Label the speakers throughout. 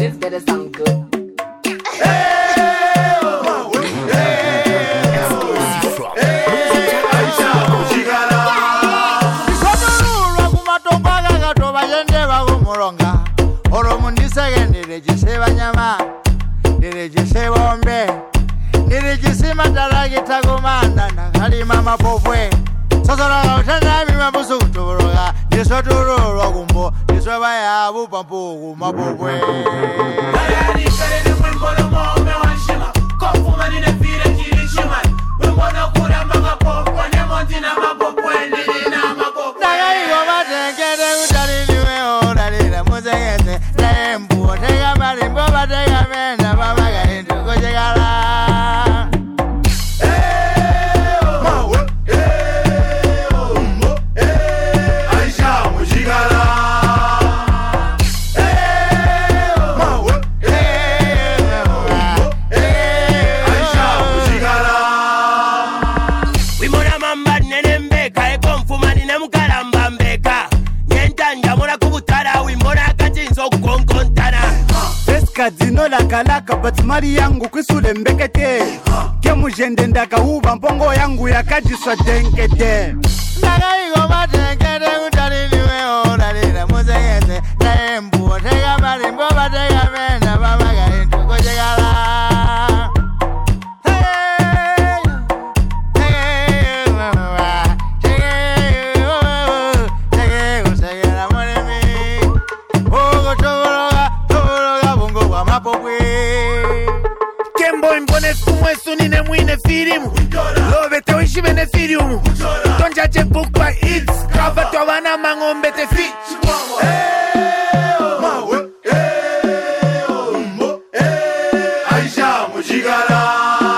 Speaker 1: let's get a song good.
Speaker 2: Mama popwe sasara utana mi mabusu tuboroga yeso turoro gumbo yeso baya bu pampu mapopwe
Speaker 3: ayani kare ni mbono mo me wanshima kofuma ni na fira kilishima mbono kura maka popwe ne montina mapopwe ni na mapopwe
Speaker 2: dagai go batengede utali niwe o dalira muzengeze nembu tega mari mbo batega mena bamaga hindu kojegala
Speaker 4: Kadzino la kalaka but mari yangu kwisule mbekete ke mujende ndakauva mpongo yangu yakajiswa denkete
Speaker 2: ndakaigo matengete kutaliliwe olalila muzengeze naembu tega malimbo batega mena bamaga hindu kojegala
Speaker 4: Kembo imbone kumwe sunine mwine firimu Love te wishi bene firimu Tonja je book by hits Kava to wana mangombe te fi
Speaker 3: Aisha mujigala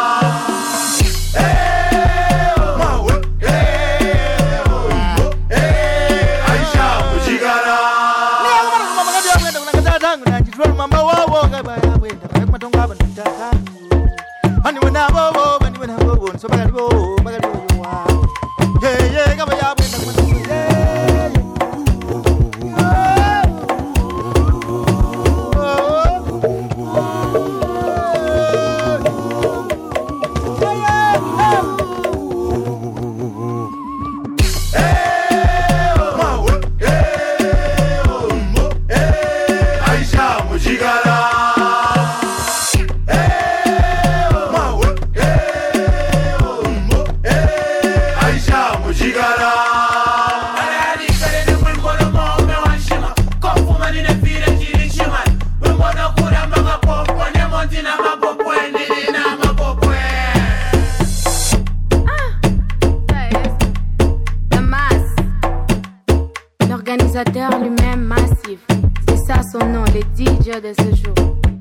Speaker 5: L'organisateur lui-même massif, c'est ça son nom, le DJ de ce jour.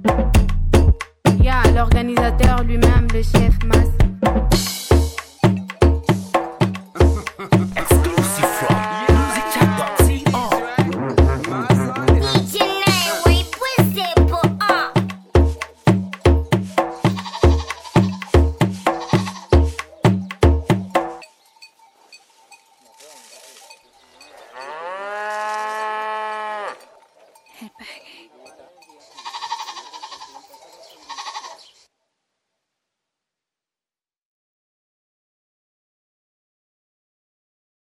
Speaker 5: Yeah, l'organisateur lui-même, le chef massif.
Speaker 6: Head back.